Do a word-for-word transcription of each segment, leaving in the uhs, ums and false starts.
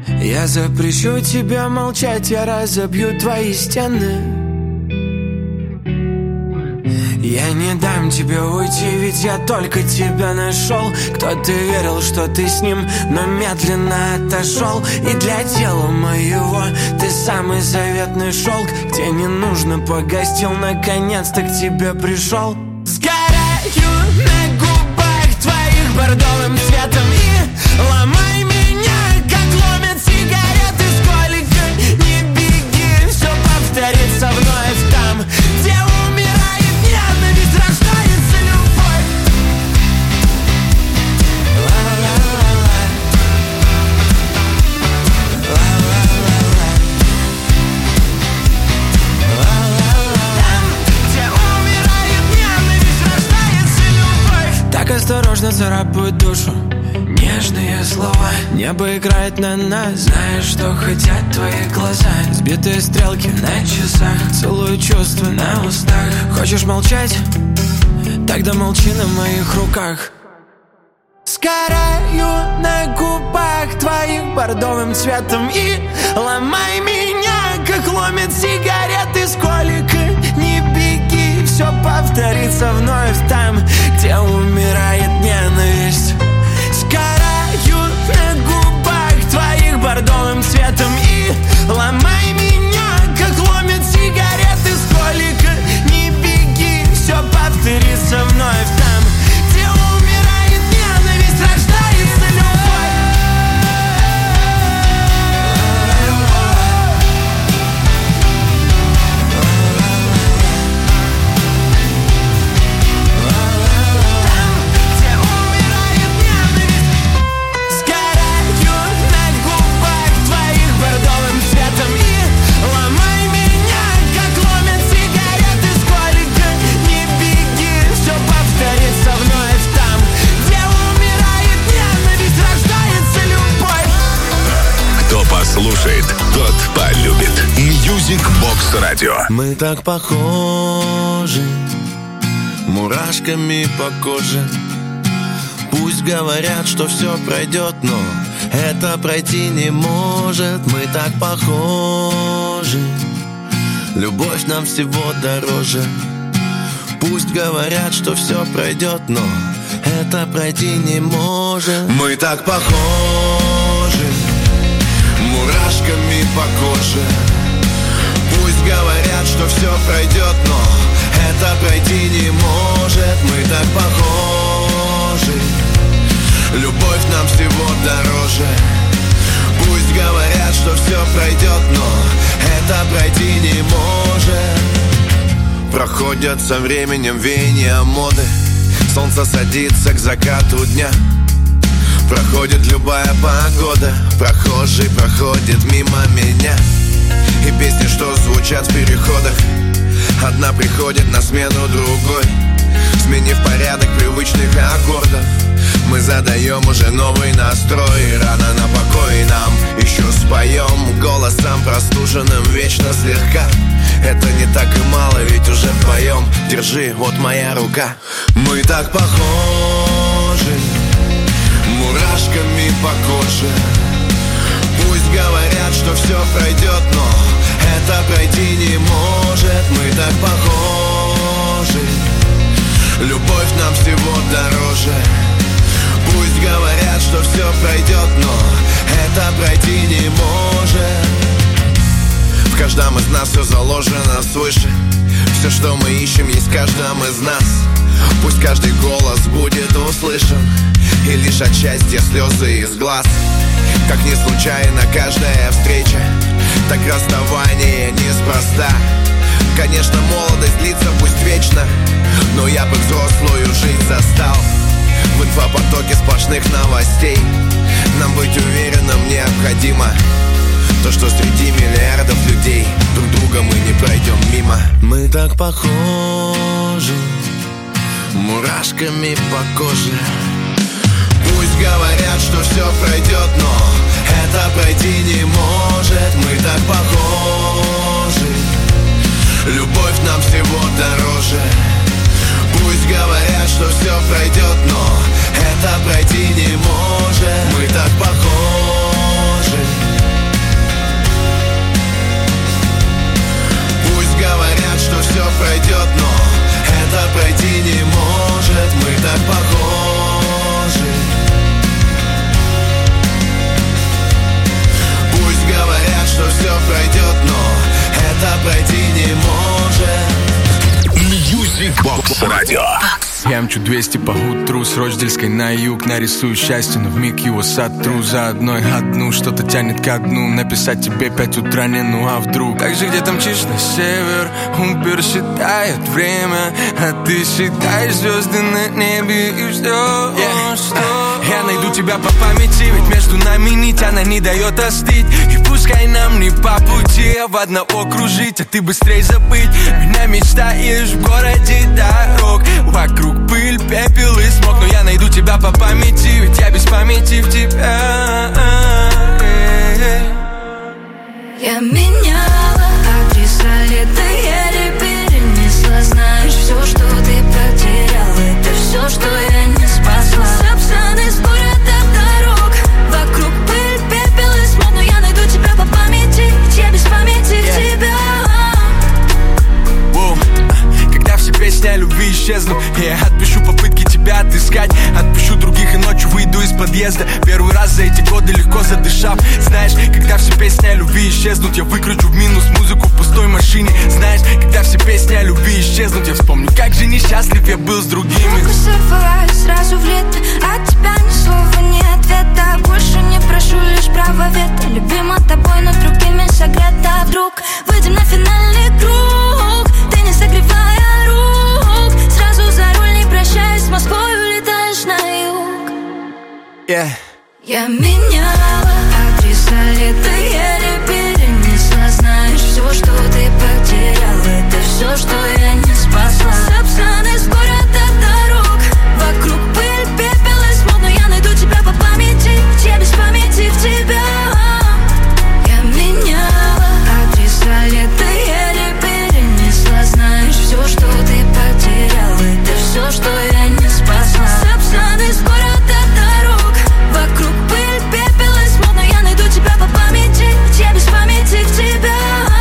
Я запрещу тебе молчать, я разобью твои стены. Я не дам тебе уйти, ведь я только тебя нашел. Кто-то верил, что ты с ним, но медленно отошел. И для тела моего ты самый заветный шелк. Где не нужно погостил, наконец-то к тебе пришел. Сгораю на губах твоих бордовым цветом и ломай меня, как ломят сигареты. Сколько не беги, все повторится вновь там, где умирает ненависть, рождается любовь. Ла-ла-ла-ла. Ла-ла-ла-ла. Ла-ла-ла. Там, где умирает ненависть, рождается любовь. Так осторожно царапают душу нежные слова. Небо играет на нас, знаешь, что хотят твои глаза. Сбитые стрелки на часах, целую чувства на устах. Хочешь молчать? Тогда молчи на моих руках. Сгораю на губах твоих бордовым цветом и ломай меня, как ломят сигареты. Сколько не беги, все повторится вновь там, где умирает ненависть. Сгораю на губах твоих бордовым цветом и ломай меня, как ломят сигареты. Сколько не беги, все повторится вновь там, где умирает ненависть, рождается любовь. Там, где умирает ненависть. Сгораю на губах твоих бордовым цветом и ломай меня, как ломят сигареты. Сколько не беги, все повторится вновь там, где умирает ненависть, рождается любовь. Кто послушает, тот полюбит. Music Box Radio. Мы так похожи, мурашками по коже. Пусть говорят, что все пройдет, но это пройти не может. Мы так похожи, любовь нам всего дороже. Пусть говорят, что все пройдет, но это пройти не может. Мы так похожи, мурашками по коже. Пусть говорят, что все пройдет, но это пройти не может. Мы так похожи, любовь нам всего дороже. Пусть говорят, что все пройдет, но это пройти не может. Проходят со временем веяния моды. Солнце садится к закату дня. Проходит любая погода. Прохожий проходит мимо меня. И песни, что звучат в переходах, одна приходит на смену другой. Сменив порядок привычных аккордов, мы задаем уже новый настрой. Рано на покой нам еще споем голосом простуженным вечно слегка. Это не так и мало, ведь уже вдвоем. Держи, вот моя рука. Мы так похожи, мурашками по коже. Пусть говорят, что все пройдет, но это пройти не может. Мы так похожи, любовь нам всего дороже. Пусть говорят, что все пройдет, но это пройти не может. В каждом из нас все заложено свыше. Все, что мы ищем, есть в каждом из нас. Пусть каждый голос будет услышан, и лишь от счастья слезы из глаз. Как не случайно каждая встреча, так расставание неспроста. Конечно, молодость длится пусть вечно, но я бы взрослую жизнь застал. В инфопотоке сплошных новостей нам быть уверенным необходимо. То, что среди миллиардов людей друг друга мы не пройдем мимо. Мы так похожи, мурашками по коже. Пусть говорят, что все пройдет, но это пройти не может. Мы так похожи, любовь нам всего дороже. Пусть говорят, что все пройдет, но это пройти не может. Мы так похожи, Радио. Я мчу двести по утру с Рождельской на юг. Нарисую счастье, но вмиг его сотру. За одной одну что-то тянет ко дну. Написать тебе пять утра не, ну а вдруг. Так же где-то мчишь на север. Умпер считает время, а ты считаешь звезды на небе и ждешь, yeah. Что? Я найду тебя по памяти, ведь между нами нить, она не дает остыть. И пускай нам не по пути, а в одного кружить, а ты быстрей забыть. Меня мечтаешь в городе дорог. Вокруг пыль, пепел и смог. Но я найду тебя по памяти, ведь я без памяти в тебя. Я меняла адреса, лето еле перенесла. Знаешь, все, что ты потеряла, это все, что я не спасла. Сапсан из города дорог. Вокруг пыль, пепел и смог. Но я найду тебя по памяти, ведь я без памяти в yeah. тебя. Когда все песни о любви исчезнут, я отпишу попытки тебя отыскать. Отпишу других и ночью выйду из подъезда. Первый раз за эти годы легко задышав. Знаешь, когда все песни о любви исчезнут, я выкручу в минус музыку в пустой машине. Знаешь, когда все песни о любви исчезнут, я вспомню, как же несчастлив я был с другими. Руку сорвалась сразу в лето, от тебя ни слова, ни ответа. Больше не прошу, лишь право вето. Любима тобой, но другими согрета. Вдруг выйдем на финальный круг, ты не согревая рук. Сразу за руль, не прощаясь, с Москвой улетаешь на юг. Yeah. Я меняла адреса, лето еле перенесла. Знаешь, все, что ты потеряла, это все, что я не спасла. Сапсан из города дорог. Вокруг пыль, пепел и смог. Но я найду тебя по памяти, ведь я без памяти в тебя. Я меняла адреса, лето еле перенесла. Знаешь, все, что ты потеряла, это все, что я не спасла. Сапсан из города дорог. Вокруг пыль, пепел и смог. Но я найду тебя по памяти, ведь я без памяти в тебя.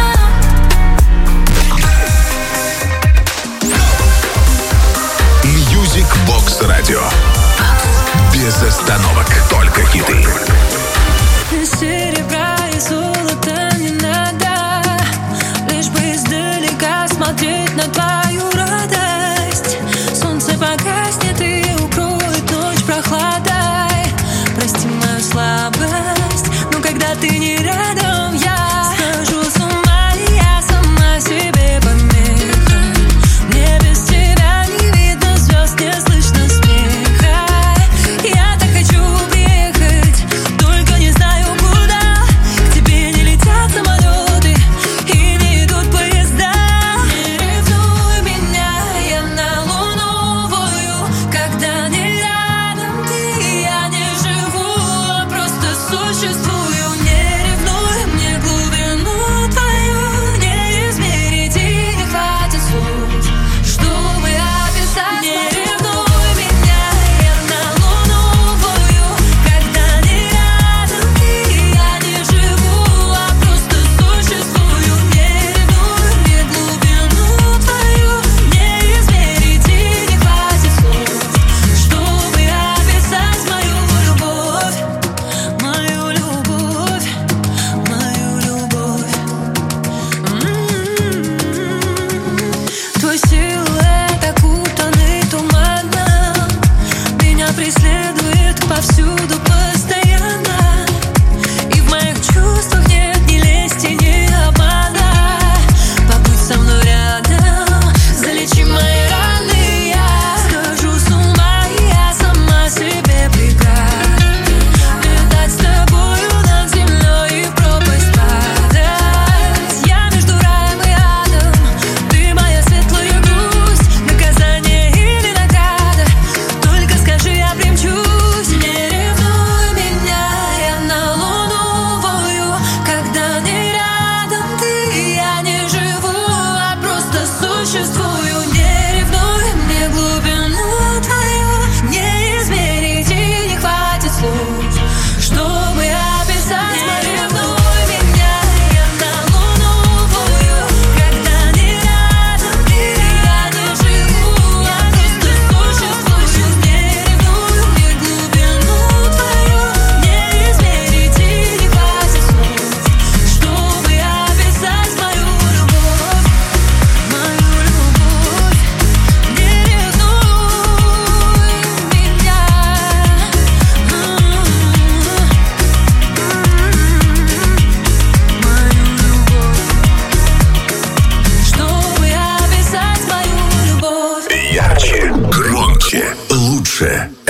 Music Box Radio. Без остановок, только хиты. Серебра и золота не надо, лишь бы издалека смотреть на твою радость. Солнце погаснет и укроет ночь прохладой. Прости мою слабость, но когда ты не рядом, я схожу с ума, и я сама себе помеха. Мне без тебя не видно звезд, не слышно смеха. Я так хочу приехать, только не знаю куда. К тебе не летят самолеты и не идут поезда. Не ревнуй меня, я на луну вою. Когда не рядом ты, я не живу, а просто существую. Не ревнуй мне глубину твою, не измерить и не хватит слов, чтобы описать. Не ревнуй меня, я на луну вою. Когда не рядом ты, я не живу, а просто существую. Не ревнуй мне глубину твою, не измерить и не хватит слов, чтобы описать мою любовь, мою любовь, мою любовь. М-м-м. Твой силуэт окутанный туманом меня преследует повсюду постоянно. И в моих чувствах нет ни лести, ни обмана. Побудь со мной рядом, залечи мои раны. Я схожу с ума, и я сама себе преграда. Летать с тобою над землей и в пропасть падать. Я между раем и адом, ты моя светлая грусть. Наказание или награда, только скажи, я примчусь. Не ревнуй меня, я на луну вою. Когда не рядом ты, я не живу, а просто существую. Не ревнуй мне глубину твою, не измерить и не хватит слов, чтобы описать. Не ревнуй меня, я на луну вою. Когда не рядом ты, я не живу, а просто существую. Не ревнуй мне глубину твою, не измерить и не хватит слов, чтобы описать мою любовь, мою любовь. Не ревнуй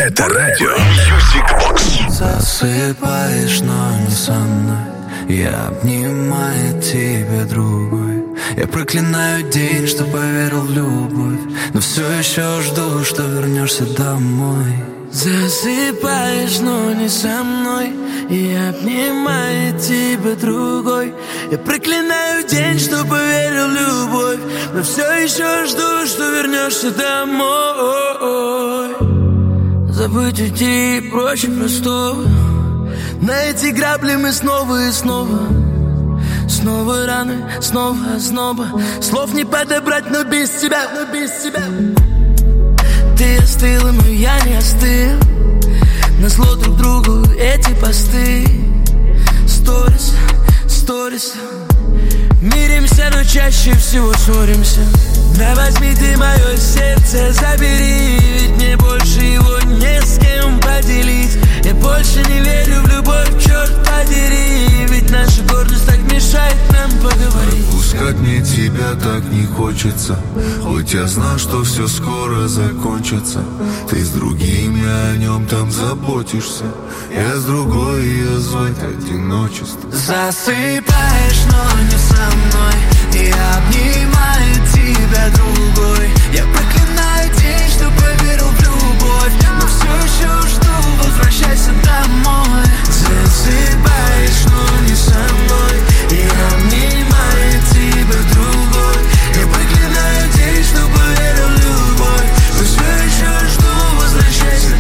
Это радио Music Box. Засыпаешь, но не со мной. Я обнимаю тебя другой. Я проклинаю день, что поверил в любовь, но все еще жду, что вернешься домой. Засыпаешь, но не со мной. Я обнимаю тебя другой. Я проклинаю день, что поверил в любовь, но все еще жду, что вернешься домой. Забыть уйти проще простого. На эти грабли мы снова и снова. Снова раны, снова озноба. Слов не подобрать, но без тебя, но без тебя. Ты остыла, но я не остыл. Назло друг другу эти посты. Сторис, сторис. Миримся, но чаще всего ссоримся. Да возьми ты мое сердце, забери. Ведь мне больше его не с кем поделить. Я больше не верю в любовь, черт подери. Ведь наша гордость так мешает нам поговорить. Отпускать мне тебя так не хочется. Хоть я знаю, что все скоро закончится. Ты с другими о нем там заботишься. Я с другой, ее звать одиночество. Засыпаешь, но не со мной. Я обнимаю тебя другой. Я проклинаю день, что поверил в любовь, но все еще жду, возвращайся домой. Засыпаешь, но не со мной. Я обнимаю тебя другой. Я проклинаю день, что поверил в любовь, но все еще жду, возвращайся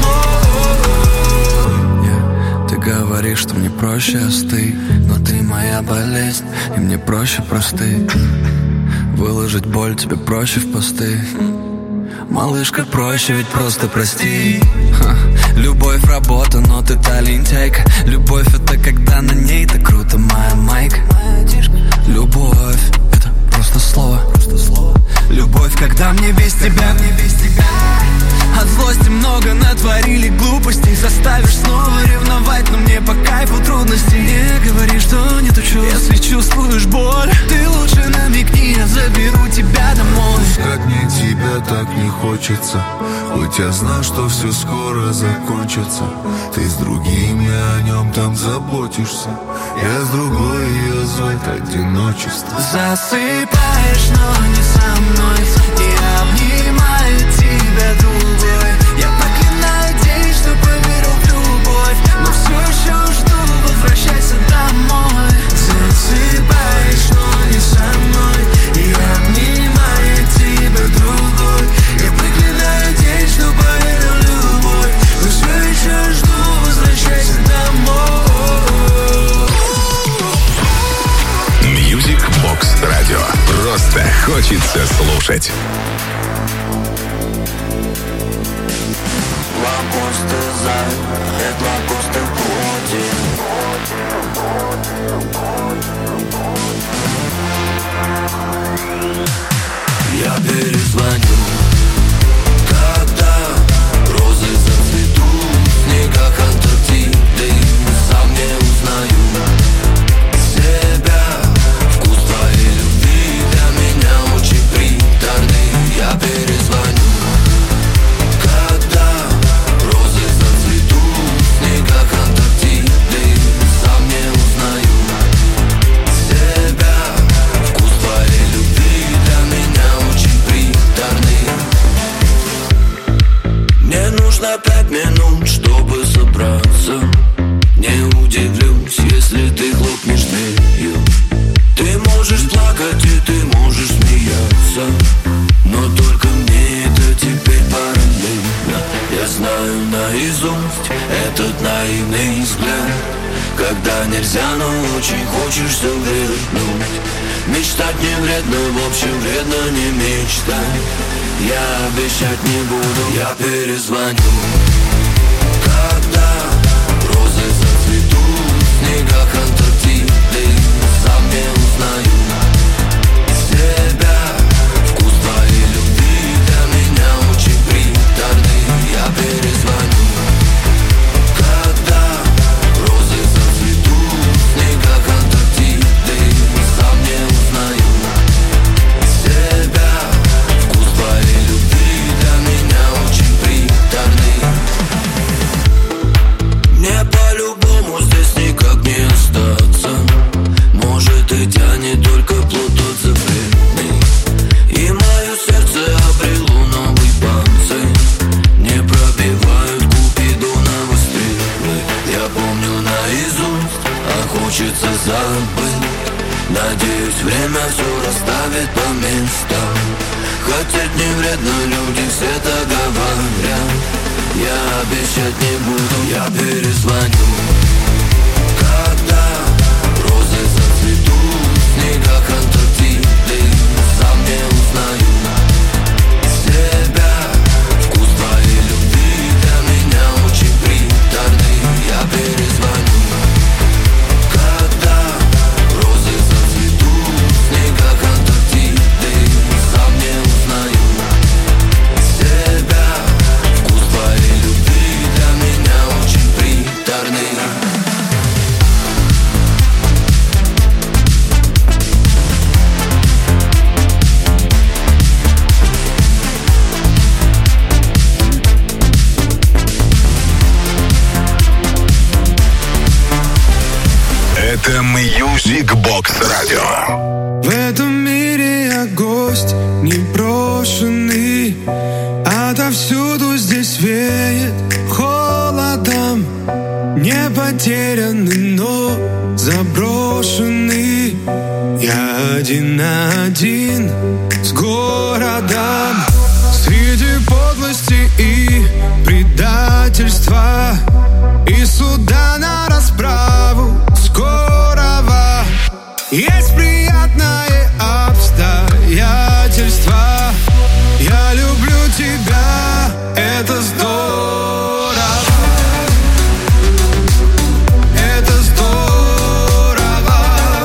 домой. yeah. Ты говоришь, что мне проще остыть, но ты моя болезнь, и мне проще простыть. Выложить боль тебе проще в посты. Малышка, проще ведь просто прости. Ха. Любовь работа, но ты та лентяйка. Любовь это когда на ней так круто моя майка. Любовь это просто слово. Любовь, когда мне без тебя, мне без тебя. От злости много натворили глупостей. Заставишь снова ревновать, но мне по кайфу трудности. Не говори, что не тучу, если чувствуешь боль. Ты лучше намекни, я заберу тебя домой. Отпускать мне тебя так не хочется. Хоть я знаю, что все скоро закончится. Ты с другими о нем там заботишься. Я с другой, ее звать одиночество. Засыпаешь, но не со мной. Я обнимаю тебя другой. Я проклинаю день, что поверил в любовь, но все еще жду, возвращайся домой. Засыпаешь, но не со мной. Я обнимаю тебя другой. Я проклинаю день, что поверил в любовь, но все еще жду, возвращайся домой. Music Box Radio. Просто хочется слушать. Лакосты зай, это лакосты я перезвоню, когда розы зацветут в снегах Антарктиды. Сам не узнаю себя, вкус твоей любви для меня очень приторный. Я перезвоню, когда розы зацветут в снегах Антарктиды. Сам не узнаю себя, вкус твоей любви для меня очень приторный. Мне нужно пять минут, чтобы собраться. Не удивлюсь, если ты хлопнешь дверью. Ты можешь плакать и ты можешь смеяться, но только мне это теперь параллельно. Я знаю наизусть этот наивный взгляд, когда нельзя, но очень хочешь все вернуть. Мечтать не вредно, в общем вредно не мечтать. Я обещать не буду, я перезвоню, когда розы зацветут в снегах Антарктиды. Сам не узнаю себя, вкус твоей любви для меня очень приторный. Я перезвоню, когда розы зацветут в снегах Антарктиды. Сам не узнаю себя, вкус твоей любви для меня очень приторный. хочется забыть. Надеюсь, время все расставит по местам. Хотеть не вредно, люди все так говорят. Я обещать не буду, я перезвоню. Когда розы зацветут в снегах Антарктиды, сам не узнаю себя. Вкус твоей любви для меня очень приторный. Я перезвоню. Когда розы зацветут в снегах Антарктиды, сам не узнаю себя. Вкус твоей любви для меня очень приторный. Это Music Box Radio. В этом мире я гость непрошенный. Отовсюду здесь веет холодом. Не потерянный, но заброшенный. Я один на один с городом. Среди подлости и предательства и суда на расправу скорого. Есть приятное обстоятельство. Я люблю тебя, это здорово. Это здорово.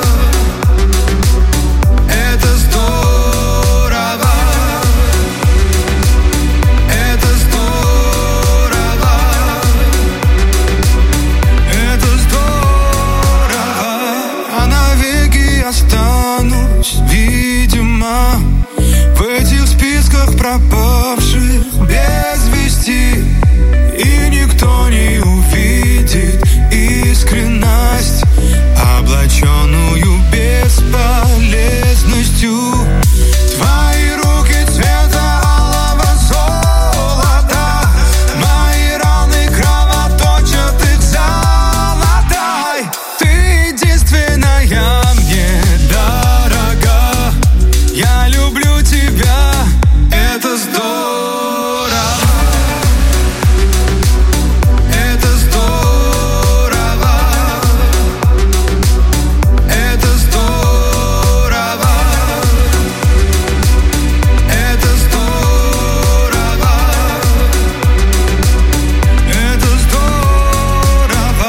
Это здорово. Это здорово. Это здорово. А навеки останусь, видимо, в этих списках пропавших без вести. И никто не увидит искренность, облаченную бесполезностью. Твои руки цвета алого золота, мои раны кровоточат их золотой. Ты единственная мне дорога. Я люблю тебя, это здорово. Это здорово. Это здорово. Это здорово. Это здорово.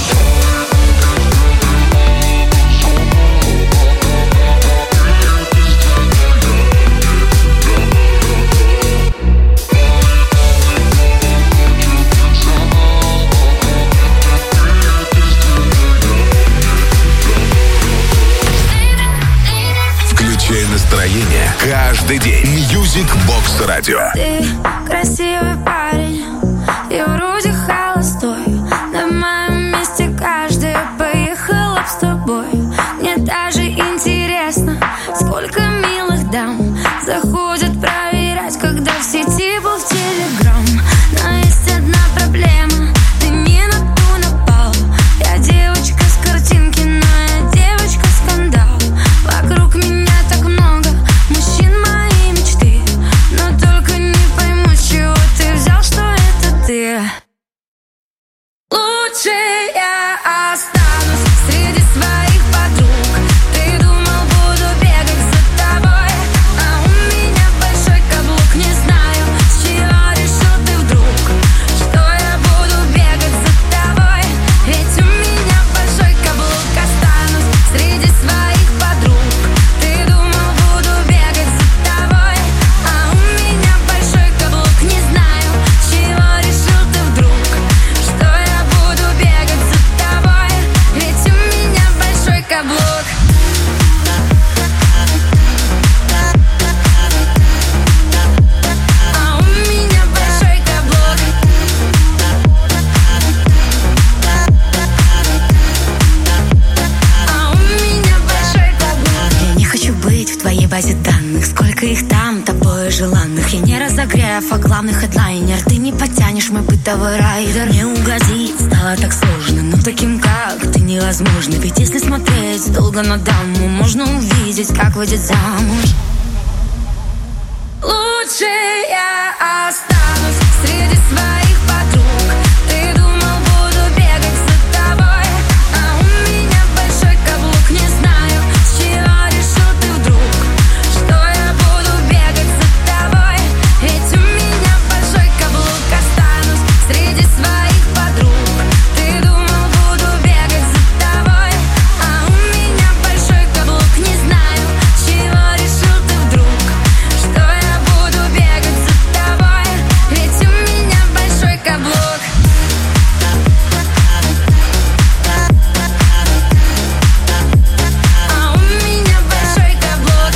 Включай настроение каждый день. Music Box Radio. Ты красивый парень и вроде холостой. На моем месте каждая поехала б с тобой. Мне даже интересно, сколько милых дам заходят проверять, когда в сети был в Телеграм. Но есть одна проблема, ты не на ту напал. Я девочка с картинки, но я девочка-скандал. Вокруг меня так много мужчин моей мечты, но только не пойму, с чего ты взял, что это ты. Лучше я останусь среди своих подруг. Ты думал, буду бегать за тобой, а у меня большой каблук. Не знаю, с чего решил ты вдруг, что я буду бегать за тобой. Ведь у меня большой каблук. Останусь среди своих подруг. Ты думал, буду бегать за тобой, а у меня большой каблук. Не знаю, с чего решил ты вдруг, что я буду бегать за тобой. Ведь у меня большой каблук. А у меня большой каблук. А у меня большой каблук. Я не хочу быть в твоей базе данных. Сколько их там, тобой желанных. Я не разогрев, а главный хедлайнер. Ты не потянешь мой бытовой райдер. Не угодить стало так сложно, но таким как ты не невозможно. Ведь если смотреть долго на даму, можно увидеть, как выйдет замуж. Лучше я останусь среди своих подруг. Ты думал, буду бегать за тобой, а у меня большой каблук. Не знаю, с чего решил ты вдруг, что я буду бегать за тобой. Ведь у меня большой каблук. Останусь среди своих подруг. Ты думал, буду бегать за тобой, а у меня большой каблук. Не знаю, с чего решил ты вдруг, что я буду бегать за тобой. Ведь у меня большой каблук. А у меня большой каблук.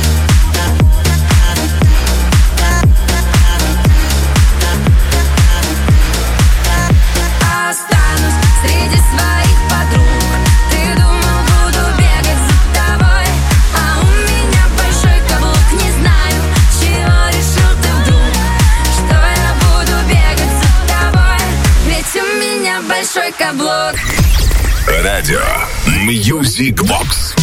Останусь среди своих подруг. Ты думал, буду бегать за тобой, а у меня большой каблук. Не знаю, с чего решил ты вдруг, что я буду бегать за тобой. Ведь у меня большой каблук. Радио Music Box.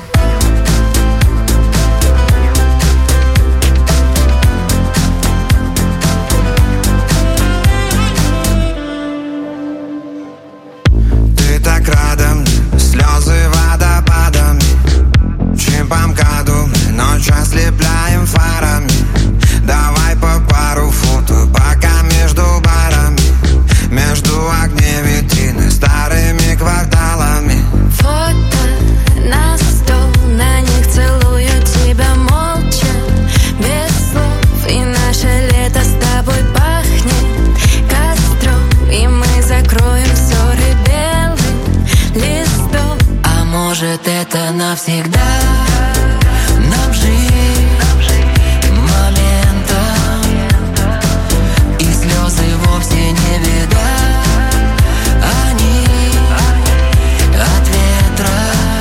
Ты так рядом, слезы водопадами. Чим по МКАДу ночь ослепляем фарами. Давай по пару футов, пока между барами, между огней витрины, старыми кварталами. Фото на стол, на них целую тебя молча, без слов. И наше лето с тобой пахнет костром, и мы закроем ссоры белым листом. А может, это навсегда? Нам жить моментом, и слезы вовсе не беда. Они от ветра.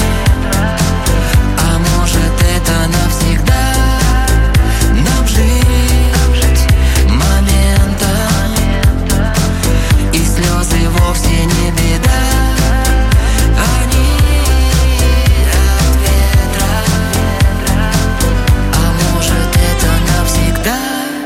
А может, это навсегда? Нам жить моментом, и слезы вовсе не беда. Они от ветра. А может, это навсегда?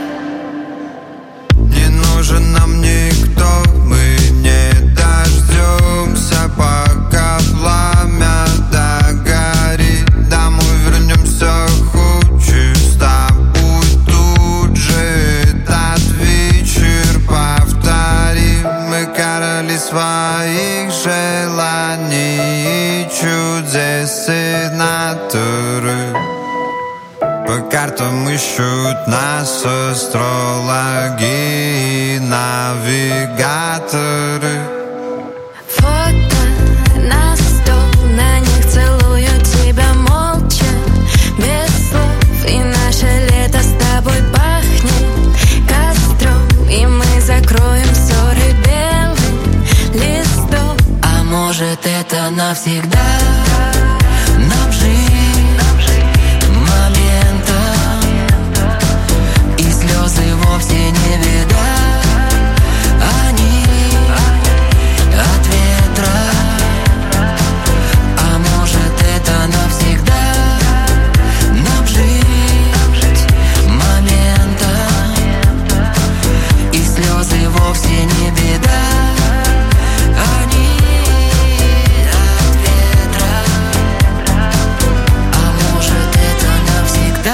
Не нужен нам никто, мы не дождемся, пока пламя догорит. Домой вернемся худше с тобой тут же. Этот вечер повторим. Мы короли своих желаний и чудес и натуры. По картам ищут нас астрологи и навигаторы. Фото на стол, на них целую тебя молча, без слов. И наше лето с тобой пахнет костром, и мы закроем ссоры белым листом. А может, это навсегда? Нам жить моментом, и слезы вовсе не беда. Они от ветра. А может, это навсегда? Нам жить моментом, и слезы вовсе не беда. Они от ветра. А может, это навсегда?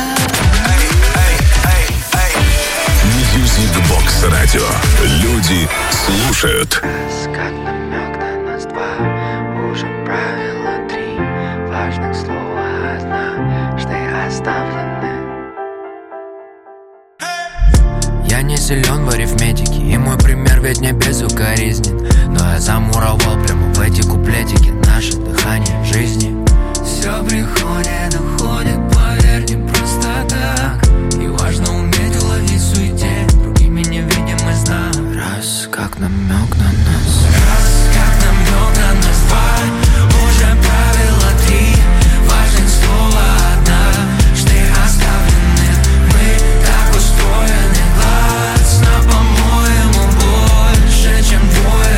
Music Box Radio. Люди слушают. Как намек на нас два, уже правило три важных слова однажды оставлены. Я не силен в арифметике, и мой пример ведь не безукоризнен. Но я замуровал прямо в эти куплетики наше дыхание жизни. Все приходит, уходит, поверь, не просто так. И важно уметь уловить в суете другими невидимый знак. Раз, как намек на нас. Раз, как намек на нас. Два, уже правило три важных слова однажды оставлены. Мы так устроены, глазно, по-моему, больше, чем двое.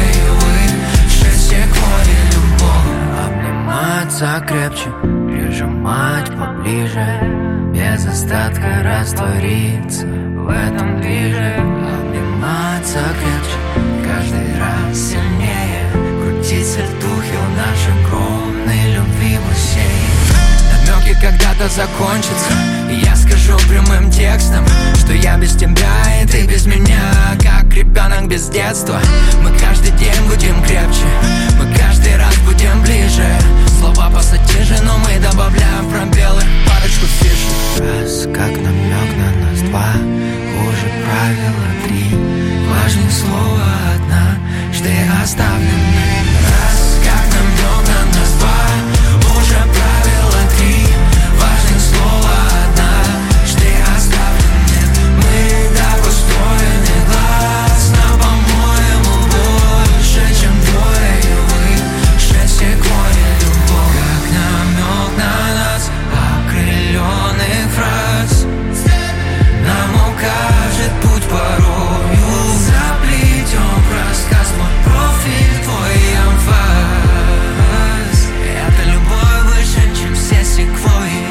Обниматься крепче, прижимать поближе, без остатка раствориться в этом движе. Обниматься крепче, каждый раз сильнее, крутить сальтухи в нашей огромной любви бассейн. Намеки когда-то закончатся, и я скажу прямым текстом, что я без тебя и ты без меня, как ребенок без детства. Мы каждый день будем крепче, мы каждый раз будем ближе. Слова пассатижи, но мы добавляем пробелы, парочку фишек. Раз, как намек на нас два, хуже правила три. Важнее слово однажды оставлены. Раз, как намек на нас два, уже правило три. Важнее слово однажды оставлены. Мы так устроены классно, по-моему, больше, чем двое и выше секвойя любовь. Как намек на нас окрыленных фраз нам укажет путь порою. Заплетем в рассказ мой профиль, твой анфас. Это любовь выше, чем все секвойи.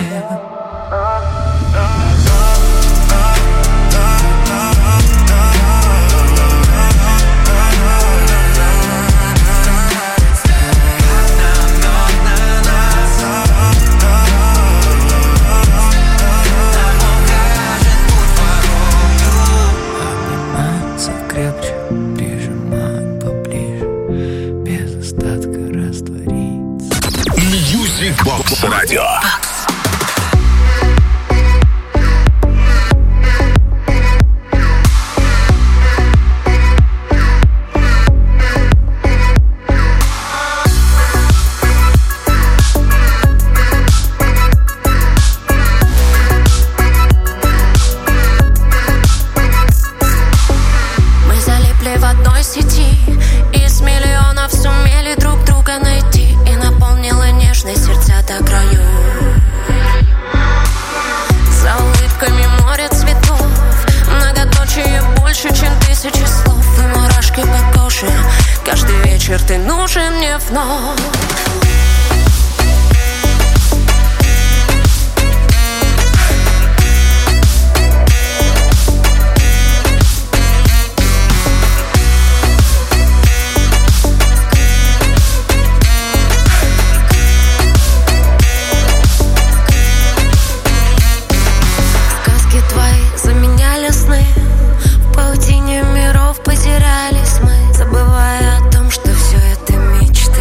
Крепче, прижимать поближе, без остатка раствориться. Music Box Radio. Ты нужен мне вновь. Сказки твои заменяли сны, в паутине миров потерялись мы, забывая о том, что все это мечты.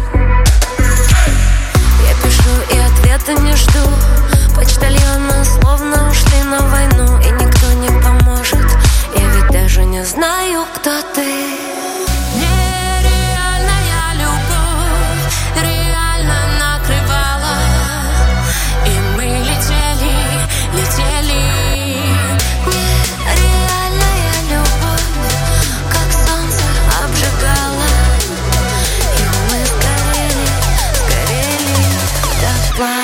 Я пишу и ответа не жду, почтальоны словно ушли на войну, и никто не поможет, я ведь даже не знаю, кто ты. Нереальная любовь реально накрывала, и мы летели, летели. Нереальная любовь, как солнце обжигала, и мы сгорели, сгорели дотла.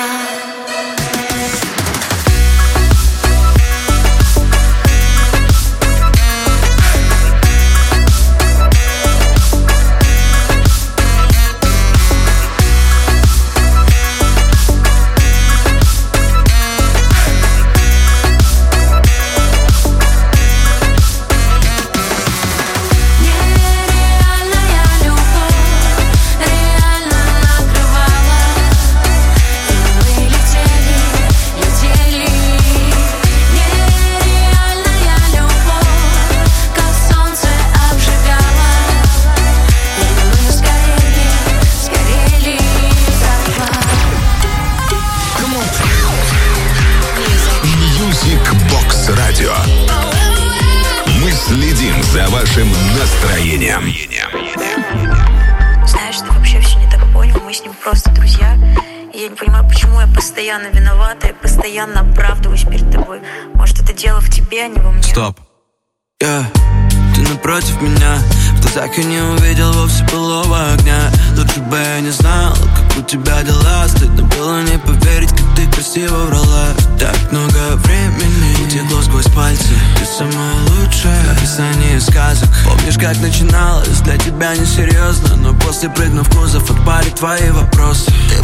Радио. Мы следим за вашим настроением. Знаешь, ты вообще все не так понял, мы с ним просто друзья. И я не понимаю, почему я постоянно виновата, я постоянно оправдываюсь перед тобой. Может, это дело в тебе, а не во мне. Стоп. Yeah. Ты напротив меня, в глазах я не увидел вовсе былого огня. Лучше бы я не знал, как у тебя дела. Стыдно было не поверить, как ты красиво врала. Так много времени утекло сквозь пальцы. Ты самая лучшая в описании сказок. Помнишь, как начиналось для тебя несерьезно, но после прыгнув в кузов отпали твои вопросы. Ты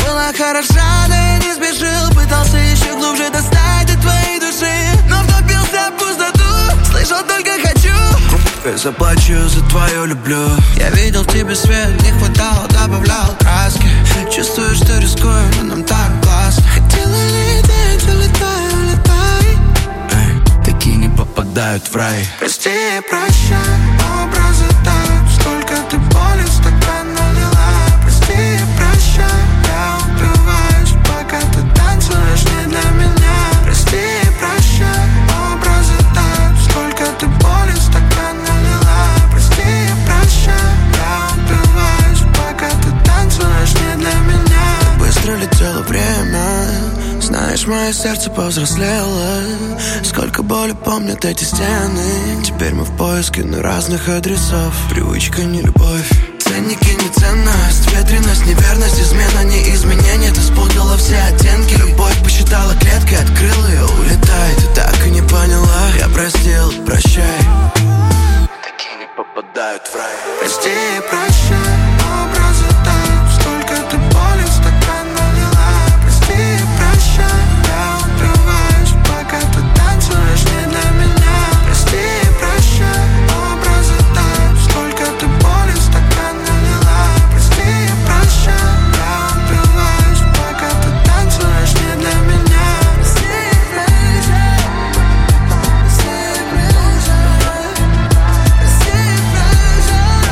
была хороша, да я не спешил. Пытался еще глубже достать до твоей души, но втопился в пустоту, слышал только хочу. Я заплачу за твою люблю. Я видел в тебе свет, не хватало, добавлял краски. Чувствую, что рискую, но нам так классно. Хотела лететь, улетай, улетай. Эй, такие не попадают в рай. Прости и прощай, образы тают. Сколько ты боли в стакан налила. Прости и прощай, я убиваюсь, пока ты танцуешь не для меня. Прости и прощай, образы тают. Сколько ты боли в стакан налила. Прости и прощай, я убиваюсь, пока ты танцуешь не для меня. Так быстро летело время, знаешь, мое сердце повзрослело. Сколько боли помнят эти стены. Теперь мы в поиске, но разных адресов. Привычка, не любовь. Ценники, не ценность. Ветренность, неверность. Измена, не изменение. Ты спутала все оттенки. Любовь посчитала клеткой, открыл ее. Улетай, ты так и не поняла. Я простил, прощай. Такие не попадают в рай. Прости и прощай, образы тают. Сколько ты боли в стакан налила. Прости и прощай, я убиваюсь, пока ты танцуешь не для меня. Прости и прощай, образы тают. Сколько ты боли в стакан налила. Прости и прощай, я убиваюсь, пока ты танцуешь не для меня. Прости и прощай, прости и прощай, прости и прощай.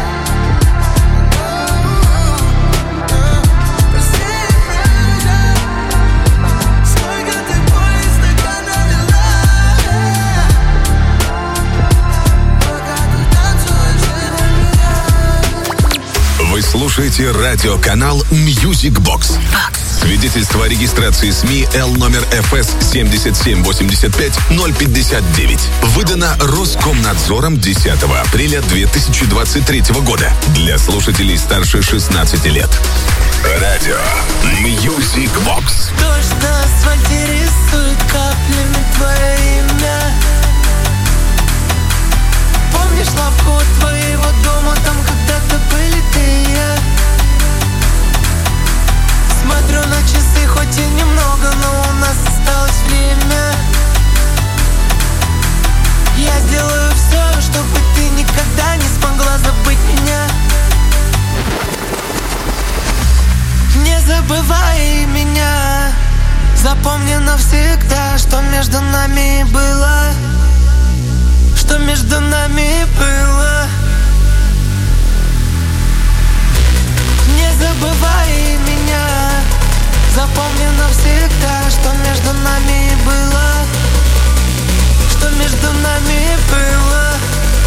Прости и прощай, сколько ты боли в стакан налила. Пока ты танцуешь не для меня. Вы слушаете радиоканал Music Box. Свидетельство о регистрации СМИ Л номер эф эс семь семь восемь пять ноль пятьдесят девять. Выдано Роскомнадзором десятого апреля две тысячи двадцать третьего года для слушателей старше шестнадцати лет. Радио Music Box. Дождь на асфальте рисует каплями твое имя. Помнишь лавку твоего дома, там когда-то были ты и я. Смотрю на часы, хоть и немного, но у нас осталось время. Я сделаю все, чтобы ты никогда не смогла забыть меня. Не забывай меня. Запомни навсегда, что между нами было. Что между нами было. Не забывай меня. Запомни навсегда, что между нами было. Что между нами было.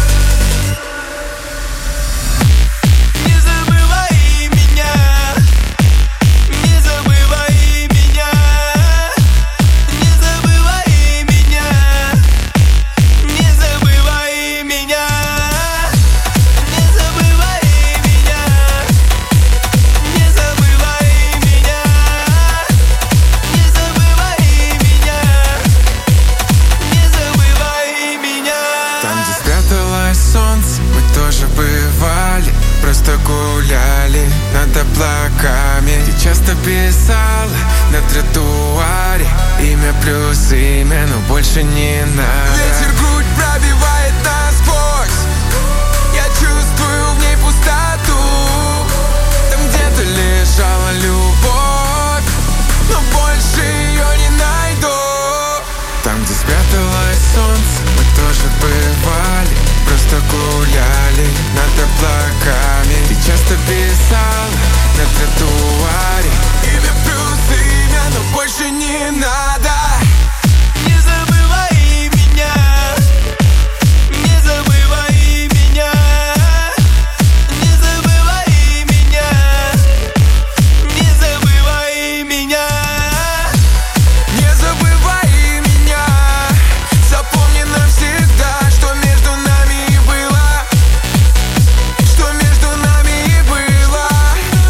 Не забывай меня. Не забывай меня. Не забывай меня. Не забывай меня. Не забывай меня. Не забывай меня. Не забывай меня. Не забывай меня. Там, где спряталось солнце, мы тоже бывали. Просто гуляли над облаками. Ты часто писала на тротуаре имя плюс имя, но больше не надо. Ветер грудь пробивает насквозь. Я чувствую в ней пустоту. Там где-то лежала любовь, но больше ее не найду. Там, где спряталось солнце, мы тоже бывали. Просто гуляли над облаками. Ты часто писала на тротуаре имя плюс имя, но больше не надо. Не забывай меня. Не забывай меня. Не забывай меня. Не забывай меня. Не забывай меня. Запомни навсегда, что между нами было. Что между нами было.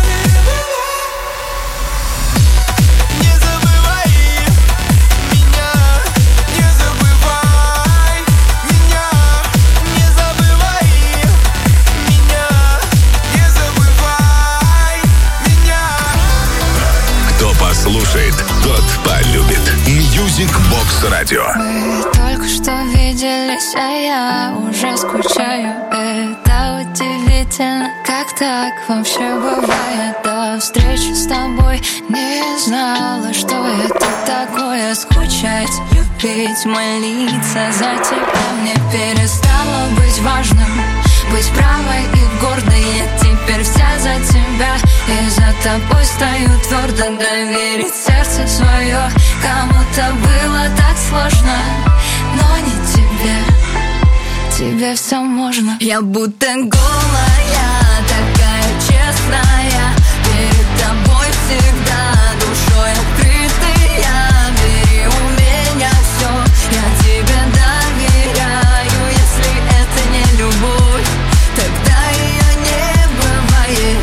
полюбит. Music Box Radio. Мы только что виделись, а я уже скучаю. Это удивительно, как так вообще бывает. До встречи с тобой не знала, что это такое. Скучать, любить, молиться за тебя мне перестало быть важным. Быть правой и гордой, я теперь вся за тебя. И за тобой стою твердо, доверить сердце свое. Кому-то было так сложно, но не тебе. Тебе все можно. Я будто голая, такая честная. Перед тобой всегда душой открытая. Бери у меня все, я тебе доверяю. Если это не любовь, тогда ее не бывает.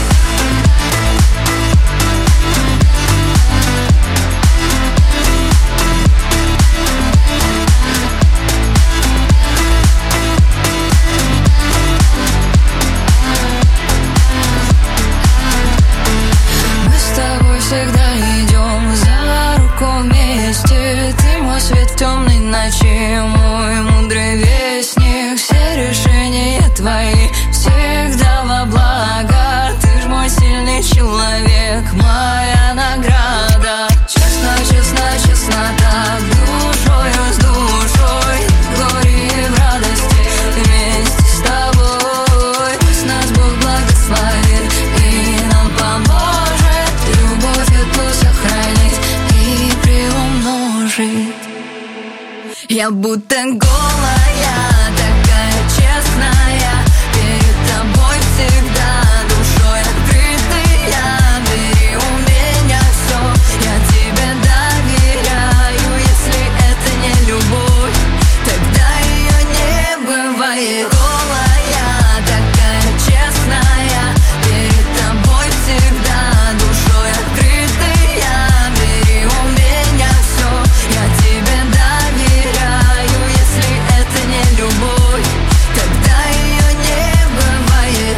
Мы с тобой всегда идем за руку вместе. Ты мой свет в темной ночи, мой мудрый вестник. Все решения твои всегда во благо. Ты ж мой сильный человек, моя награда. Честно, честно, честно так, душою с душой. В горе и в радости вместе с тобой. Пусть нас Бог благословит и нам поможет любовь эту сохранить и приумножить. Я будто голая, такая честная. Перед тобой всегда душой открытая. Бери у меня все, я тебе доверяю. Если это не любовь, тогда ее не бывает. Голая, такая честная. Перед тобой всегда душой открытая. Бери у меня все, я тебе доверяю. Если это не любовь, тогда ее не бывает.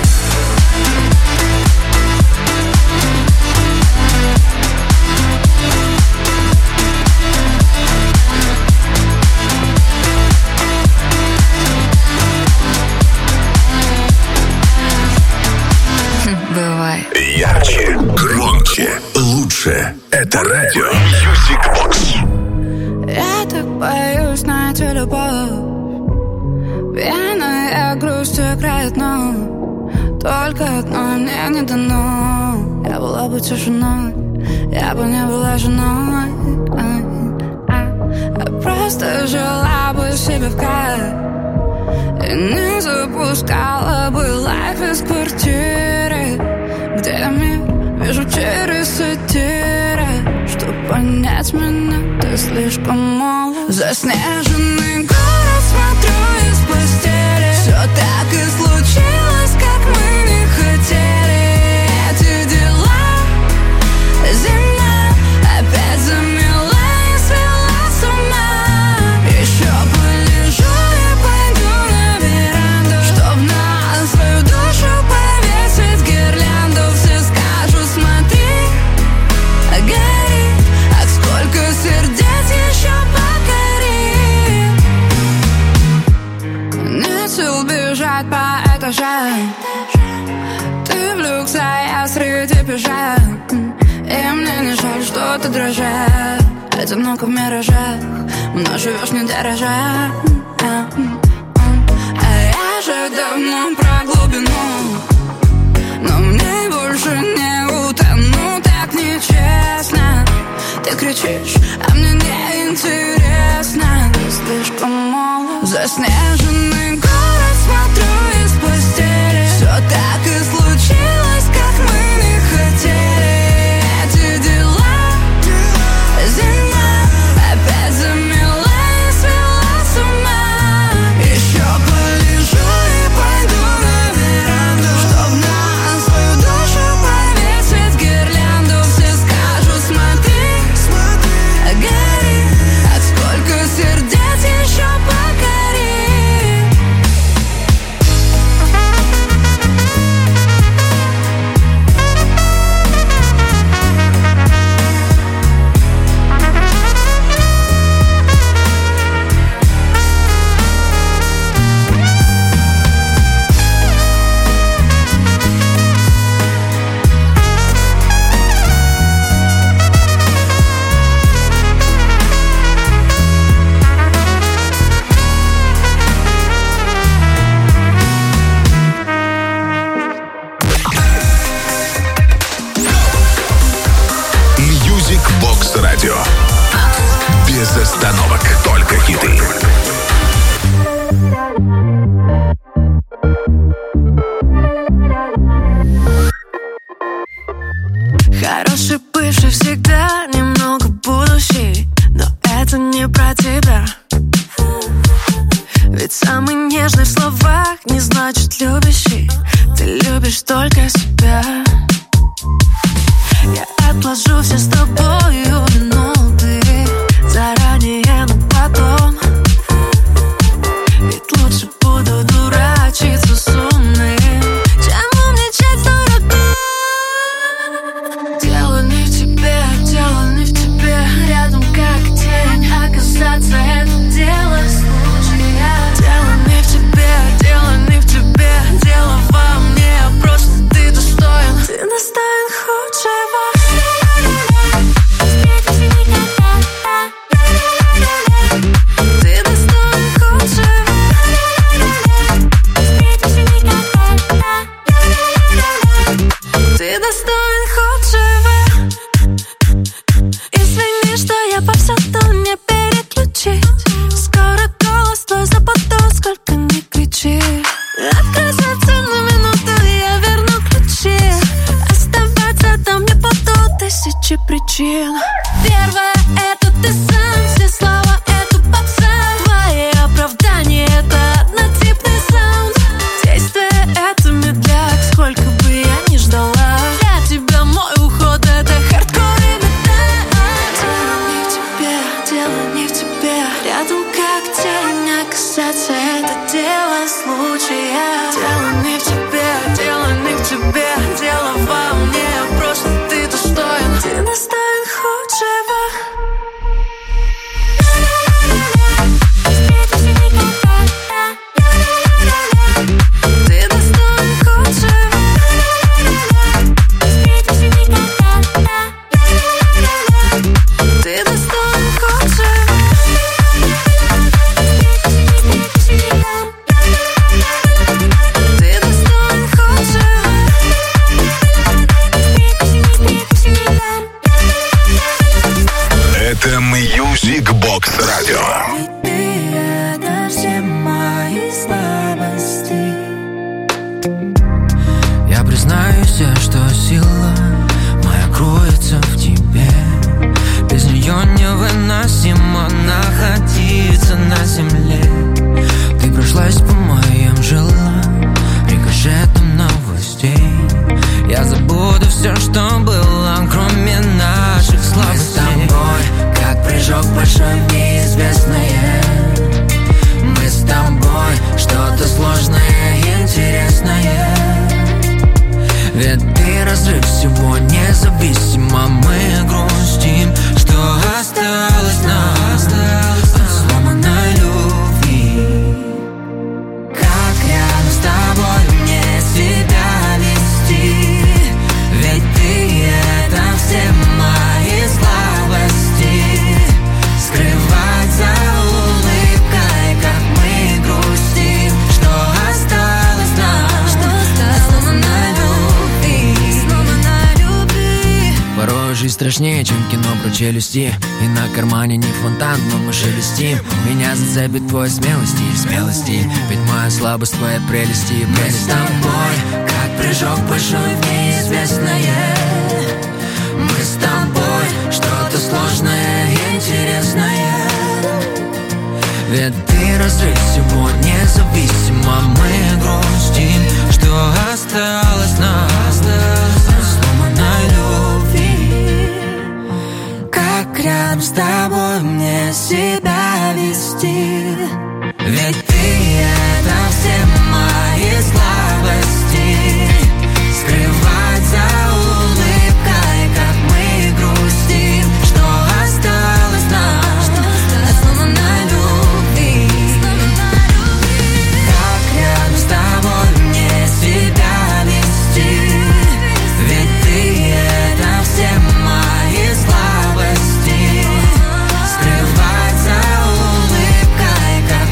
Бывает. Ярче, громче, лучше. Это радио Music Box. Я так боюсь найти любовь. Пьяная грусть играет, но только одно мне не дано. Я была бы тишиной, я бы не была женой. Я просто жила бы себе в кайф и не запускала бы лайф из квартиры, где я мир вижу через сатиры. Чтоб понять меня, ты слишком молод. Заснеженный город смотрю из постели. Все так и случилось, как мы не хотели. Эти дела, зима опять замела и свела с ума. Еще полежу и пойду на веранду, чтоб на свою душу повесить гирлянду. Все скажут, смотри, горит, а сколько сердец еще покори. Нет сил бежать по этажам. Ты в люксе, а я среди пижам. И мне не жаль, что ты дрожишь. Одиноко в миражах, мной живешь не дорожа. А я же давно про глубину, но мне больше не утону. Так нечестно. Ты кричишь, а мне не интересно. Ты слишком молод. Заснеженный город смотрю из постели. Все так и случилось, как мы не хотели. Эти дела, зима опять замела и свела с ума. Еще полежу и пойду на веранду, чтоб на свою душу повесить гирлянду. Все скажут, смотри, горит, а сколько сердец еще покори. Бокс Радио. Без остановок, только хиты. Хороший бывший всегда немного будущий, но это не про тебя. Ведь самый нежный в словах не значит любящий. Ты любишь только себя. Я отложу все с тобою минуты заранее, но потом. Ведь лучше буду дурачиться с умным, чем умничать с дураком. Дело не в тебе, дело не в тебе. Рядом как тень, оказаться это дело случая. Дело не в тебе, дело не в тебе. Дело во мне, просто ты достоин. Ты достоин худшего. Ты достоин худшего. Ты достоин худшего. Извини, что я повсюду, не переключить. Скоро голос твой западет, сколько не кричи. Открой сердце на минуту, я верну ключи. Оставаться там не буду, тысячи причин. Первое — это ты сам, все слова — это попса. Твои оправдания — это однотипный саунд. Действие — это медляк, сколько бы я ни ждала. Для тебя мой уход — это хардкор и металл. Дело не в тебе, дело не в тебе. Рядом как тень, оказаться это дело случая. Дело не в тебе, дело не в тебе. Дело во мне, просто ты достоин. Ты достоин худшего. Ты достоин худшего. Ты достоин худшего. Ты достоин худшего. Это Music Box Radio. Ведь ты — это все мои слабости. Я признаюсь, что сила моя кроется в тебе. Без нее невыносимо находиться на земле. Ты прошлась по моим жилам рикошетом новостей. Я забуду все, что было, кроме наших слабостей. Мы с тобой, как прыжок большой в неизвестное. Мы с тобой, что-то сложное и интересное. Ведь ты разрыв всего независимо. Мы грустим, что осталось нам от сломанной любви. Как рядом с тобой мне себя вести? Ведь ты — это все мои слабости. Скрывать за улыбкой, как мы грустим, что осталось нам от сломанной любви. Сломанной любви. Порой жизнь страшнее, чем кино про челюсти. И на кармане не фонтан, но мы шелестим. Меня зацепит твой смелости и смелости. Ведь моя слабость — твоя прелести и прелесть. Мы с тобой, как прыжок большой в неизвестное. Мы с тобой, что-то сложное и интересное. Ведь ты разрыв всего независимо. Мы грустим, что осталось нам от сломанной любви. Как рядом с тобой мне себя вести? Ведь ты — это все мои слабости. Скрывать за улыбкой, как мы грустим, что осталось нам от сломанной любви. Как рядом с тобой мне себя вести? Ведь ты — это все мои слабости. Скрывать за улыбкой, как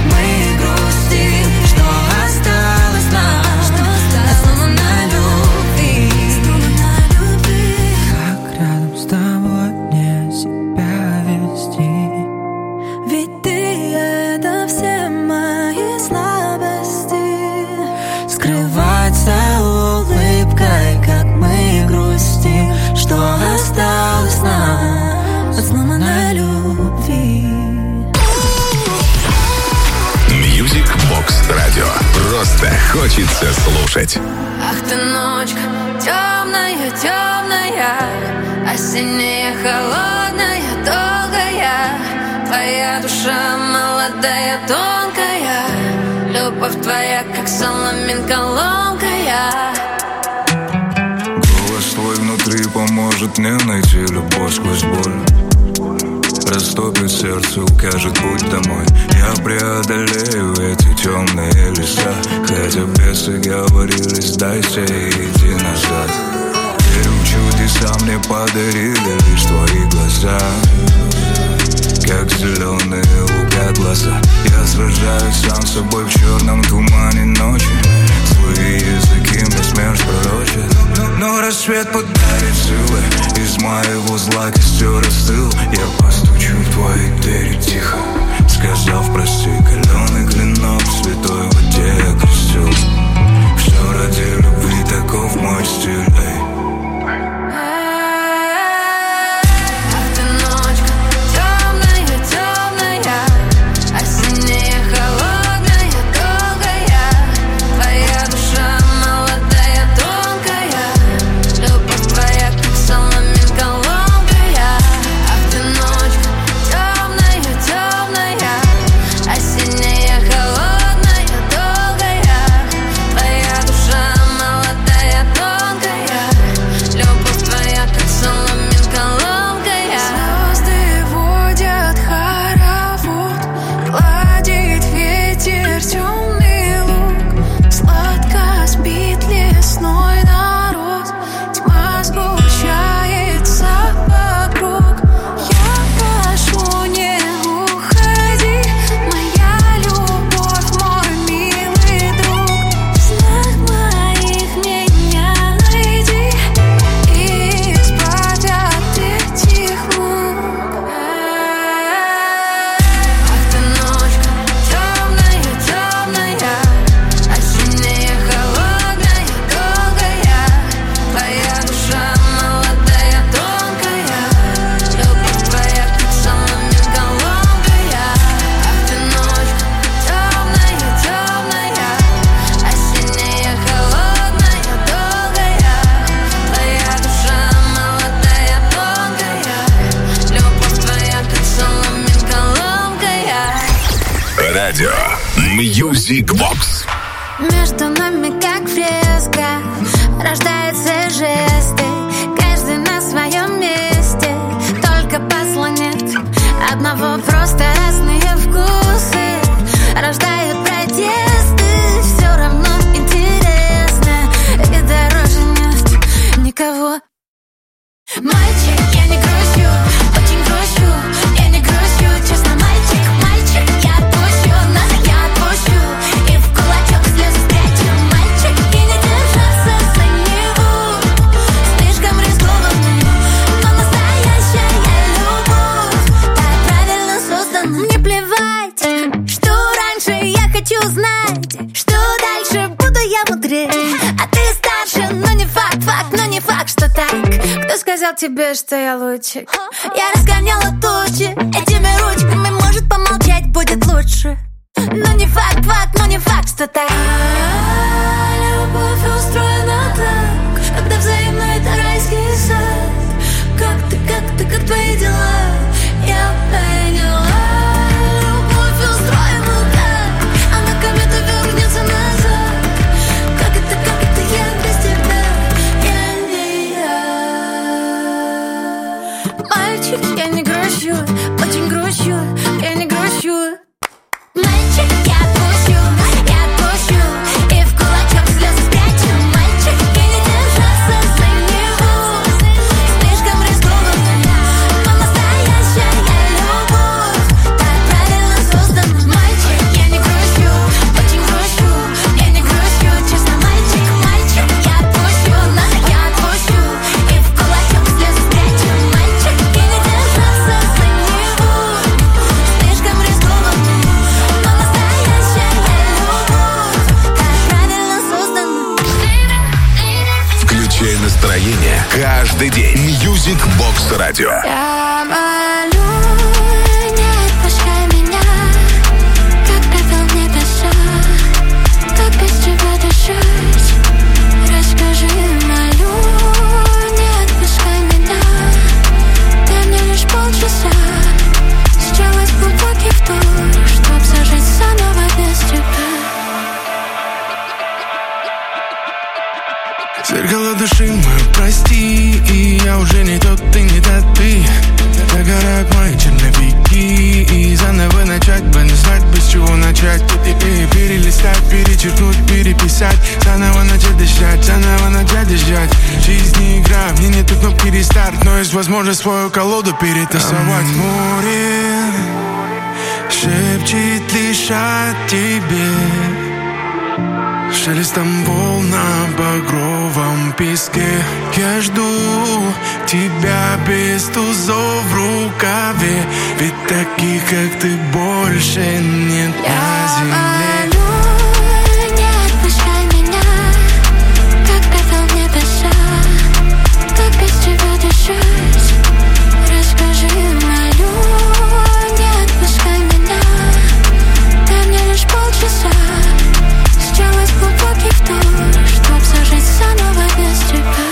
нравится, хочется слушать. Ах ты ночка, темная, темная, осенняя, холодная, долгая. Твоя душа молодая, тонкая, любовь твоя, как соломинка ломкая. Голос твой внутри поможет мне найти любовь сквозь боль. Растопит сердце, укажет путь домой. Я преодолею эти темные леса, хотя бесы говорили, сдайся и иди назад. Верю, чудеса мне подарили лишь твои глаза, как зеленые луга глаза. Я сражаюсь сам с собой в черном тумане ночи. Свои языки мне смерть пророчит. Но, но рассвет подарит силы, из моего зла костер остыл. Я постучу в твои двери тихо, сказав прости. Каленый клинок в святой воде я крестил. Все ради любви, таков мой стиль, эй. Music Box. Между нами как фреска, рождаются жесты, каждый на своем месте, только посла нет одного, просто разные вкусы рождают протесты. Все равно интересно, и дороже нет никого. Мальчик, я не грущу, очень грущу, я не грущу, честно, мальчик, мальчик, я отпущу, нас я отпущу, и в кулачок слезы спрячу. Мальчик, и не держаться за него, слишком рискованный, но настоящая любовь так правильно создана. Мне плевать, что раньше, я хочу знать, что дальше, буду я мудрее, а ты старше, но не факт, факт, но не факт, что так. Кто сказал тебе, что я лучше? Я разгоняла тучи этими ручками, может, помолчать будет лучше. Но не факт, факт, но не факт, что так. А, любовь устроена так, когда взаимно это райский сад. Как ты, как ты, как твои дела? Я поняла. Любовь устроена так, она комету вернется назад. Как это, как это я без тебя? Я не я. Мальчик, я не грущу, очень грущу, я не грущу. Мальчик, я отпущу, я отпущу, и в кулачок слезы спрячу. Мальчик, я не держаться за него, слишком рискованный, но настоящая любовь так правильно создана. Мальчик, я не грущу, очень грущу, я не грущу, честно, мальчик, мальчик, я отпущу, нас я отпущу, и в кулачок слезы спрячу. Мальчик, я не держаться за него, слишком рискованный, но настоящая любовь так правильно создана. Включай настроение каждый день. Music Box Radio. Я молю, не отпускай меня, как пепел в небеса, как без тебя. перестарт, но есть возможность свою колоду перетасовать. Море шепчет лишь о тебе, шелестом волн на багровом песке. Я жду тебя без тузов в рукаве, ведь таких, как ты, больше нет на земле. Не отпускай меня, как пепел в небеса, как без тебя дышать. Расскажи, молю, не отпускай меня, дай мне лишь полчаса сделать глубокий вдох, чтоб зажить заново без тебя.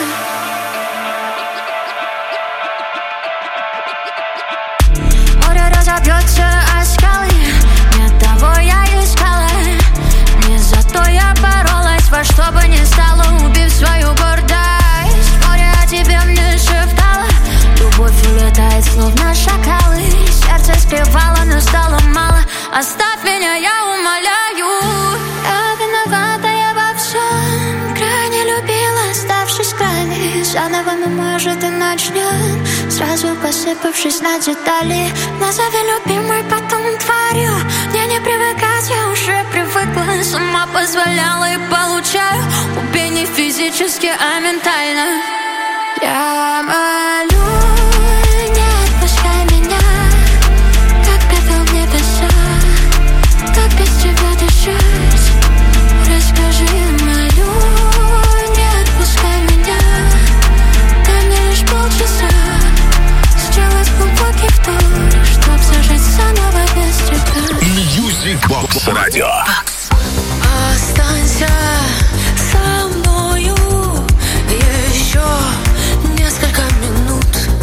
Море разобьется о скалы, не того я искала, не за то я боролась, во что бы ни стало, убив свою гордость. Море о тебе мне шептало, любовь улетает словно шакалы. Сердце скрывало, но стало мало, оставь меня, я умоляю. Я виновата, я во всем крайне любила, оставшись крайне. Заново мы, может, и начнем, сразу посыпавшись на детали. Назови любимой, потом тварью. Мне не привыкать, я уже привыкла, сама позволяла и получаю. Убей не физически, а ментально. Я молю, не отпускай меня, как пепел в небеса, как без тебя дышать. Расскажи, молю, не отпускай меня, дай мне лишь полчаса сделать глубокий вдох, чтоб зажить заново без тебя. Music Box Radio. Останься со мною еще несколько минут.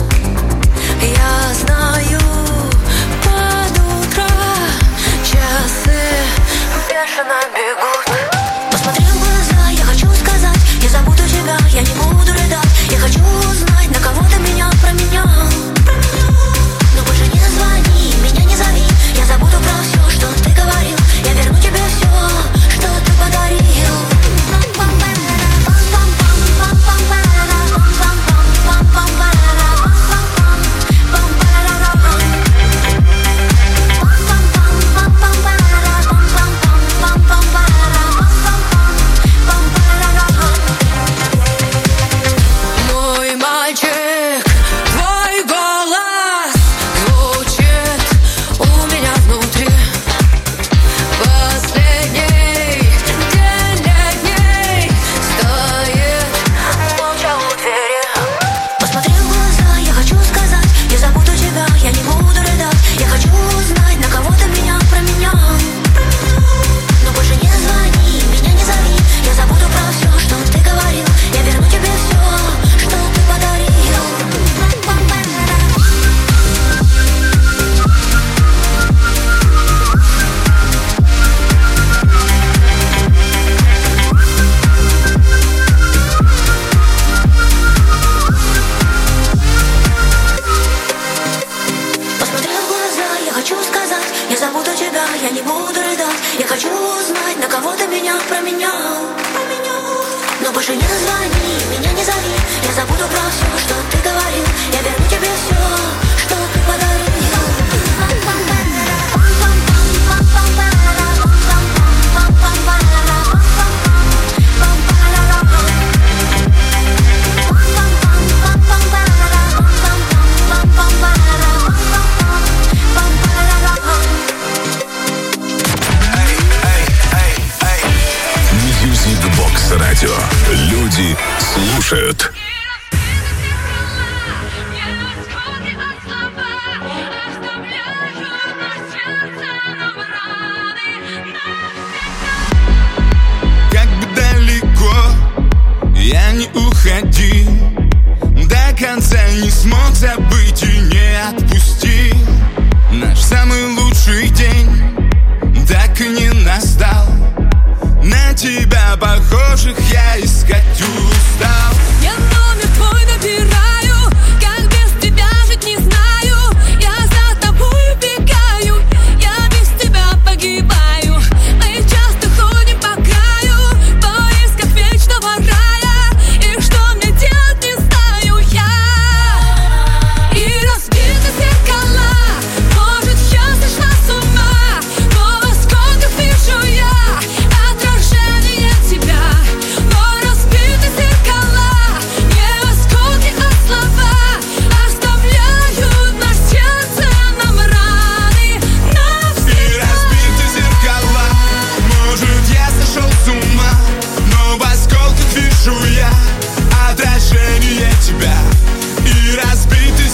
Я знаю, под утро часы бешено бегут. Посмотри в глаза, я хочу сказать, я забуду тебя, я не буду рыдать. Я хочу узнать, на кого ты меня променял. Но больше не звони, меня не зови. Я забуду про все, что ты говорил. Я верну тебе все, что ты подарил. Мой мальчик, твой голос звучит у меня внутри. Последний день дней стоит молча у двери. Посмотри в глаза, я хочу сказать, я забуду тебя, я не буду рыдать. Я хочу узнать, на кого ты меня променял. Но больше не звони, меня не зови. Я забуду про все, что ты говорил. Я верну тебе все, что ты подарил. Посмотри в глаза, я хочу сказать, я забуду тебя, я не буду рыдать. Я хочу узнать, на кого ты меня променял. Но больше не звони, меня не зови. Я забуду про все, что ты говорил. Я верну тебе все, что ты подарил. Music Box Radio. Люди слушают. Как бы далеко я не уходил, до конца не смог забыть и не отпусти. Наш самый лучший день так и не настал. На тебя похожих я искать устал. Я номер твой набираю, как без тебя жить не знаю. Я за тобой убегаю, я без тебя погибаю. Мы часто ходим по краю, в поисках вечного рая. И что мне делать не знаю я.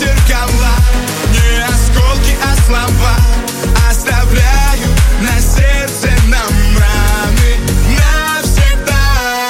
зеркала, не осколки, а слова. Оставляю на сердце нам раны навсегда.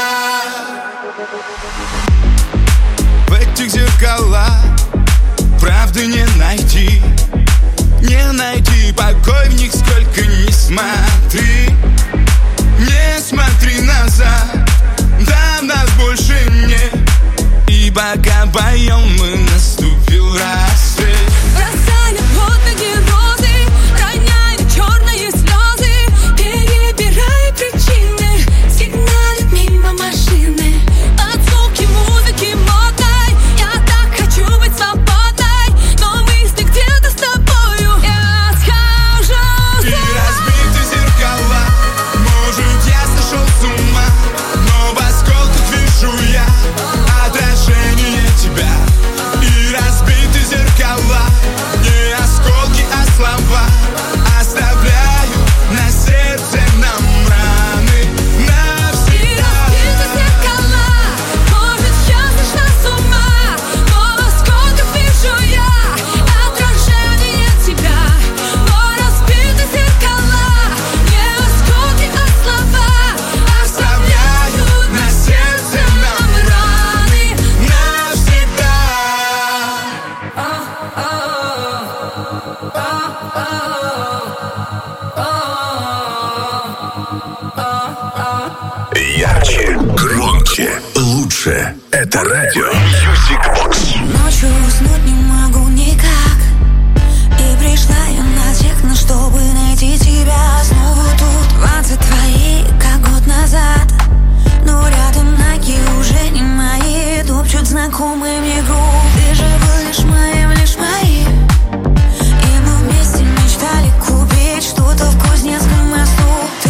В этих зеркалах правды не найти, не найти покой в них, сколько ни смотри. Не смотри назад, да нас больше нет. И пока поем мы, наступил рассвет. Бросая под ноги розы, роняя черные слезы, перебирая причины, сигналят мимо машины. Под звуки музыки модной, я так хочу быть свободной, но мысли где-то с тобою я схожу. И разбиты зеркала, может я сошел с ума, но в осколках вижу я отражение тебя. И разбиты зеркала, не осколки, а слова. Оставляю на сердце нам раны И навсегда. разбиты зеркала, может я сошла с ума, но в осколках вижу я отражение тебя. Но разбиты зеркала, не осколки, а слова. Оставляю на сердце нам раны навсегда. Ярче, громче, лучше. Это радио Music Box.